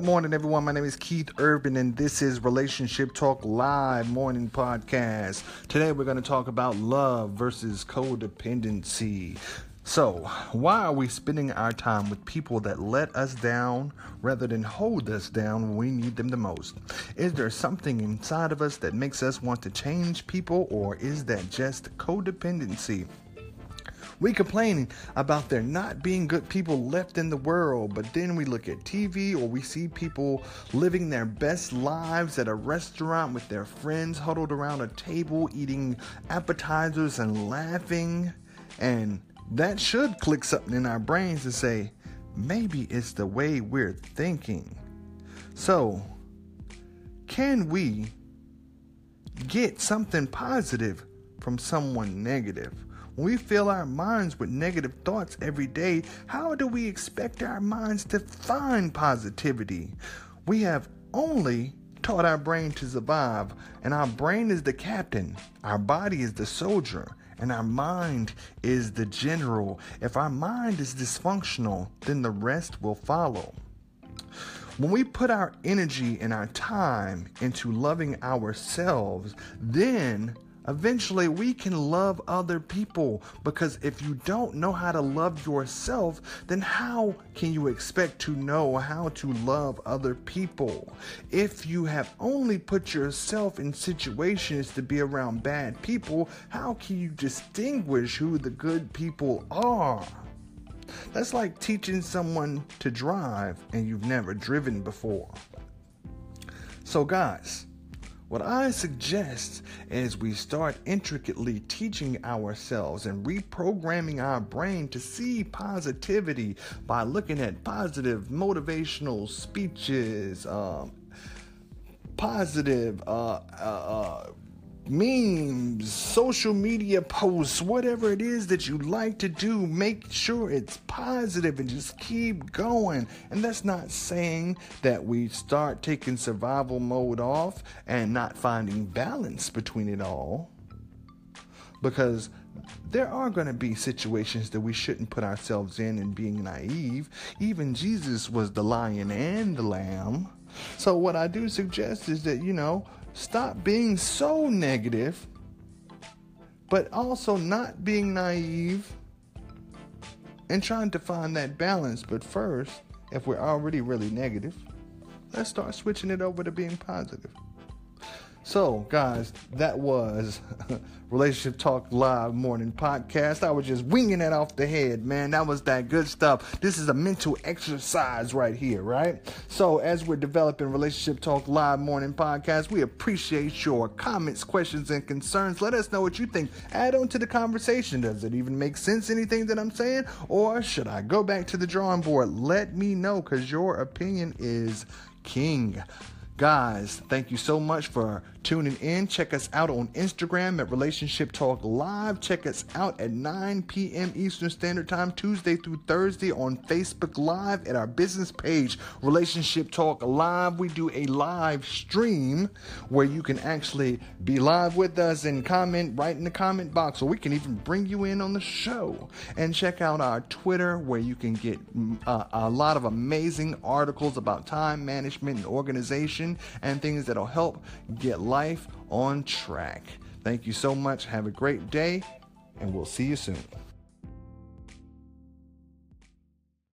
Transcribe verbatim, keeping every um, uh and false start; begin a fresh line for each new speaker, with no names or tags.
morning, everyone. My name is Keith Urban, and this is Relationship Talk Live Morning Podcast. Today, we're going to talk about love versus codependency. So, why are we spending our time with people that let us down rather than hold us down when we need them the most? Is there something inside of us that makes us want to change people, or is that just codependency? We complain about there not being good people left in the world, but then we look at T V or we see people living their best lives at a restaurant with their friends huddled around a table eating appetizers and laughing. And that should click something in our brains to say, maybe it's the way we're thinking. So, can we get something positive from someone negative? When we fill our minds with negative thoughts every day, how do we expect our minds to find positivity? We have only taught our brain to survive, and our brain is the captain, our body is the soldier, and our mind is the general. If our mind is dysfunctional, then the rest will follow. When we put our energy and our time into loving ourselves, then eventually we can love other people, because if you don't know how to love yourself, then how can you expect to know how to love other people? If you have only put yourself in situations to be around bad people, how can you distinguish who the good people are? That's like teaching someone to drive and you've never driven before. So guys, what I suggest is we start intricately teaching ourselves and reprogramming our brain to see positivity by looking at positive motivational speeches, um, positive uh, uh, uh, memes, social media posts, whatever it is that you like to do. Make sure it's positive and just keep going. And that's not saying that we start taking survival mode off and not finding balance between it all, because there are going to be situations that we shouldn't put ourselves in and being naive. Even Jesus was the lion and the lamb. So what I do suggest is that, you know, stop being so negative, but also not being naive and trying to find that balance. But first, if we're already really negative, let's start switching it over to being positive. So, guys, that was Relationship Talk Live Morning Podcast. I was just winging it off the head, man. That was that good stuff. This is a mental exercise right here, right? So, as we're developing Relationship Talk Live Morning Podcast, we appreciate your comments, questions, and concerns. Let us know what you think. Add on to the conversation. Does it even make sense, anything that I'm saying? Or should I go back to the drawing board? Let me know, because your opinion is king. Guys, thank you so much for tuning in. Check us out on Instagram at Relationship Talk Live. Check us out at nine p.m. Eastern Standard Time, Tuesday through Thursday, on Facebook Live at our business page, Relationship Talk Live. We do a live stream where you can actually be live with us and comment right in the comment box, or we can even bring you in on the show. And check out our Twitter, where you can get uh, a lot of amazing articles about time management and organization and things that'll help get life on track. Thank you so much. Have a great day, and we'll see you soon.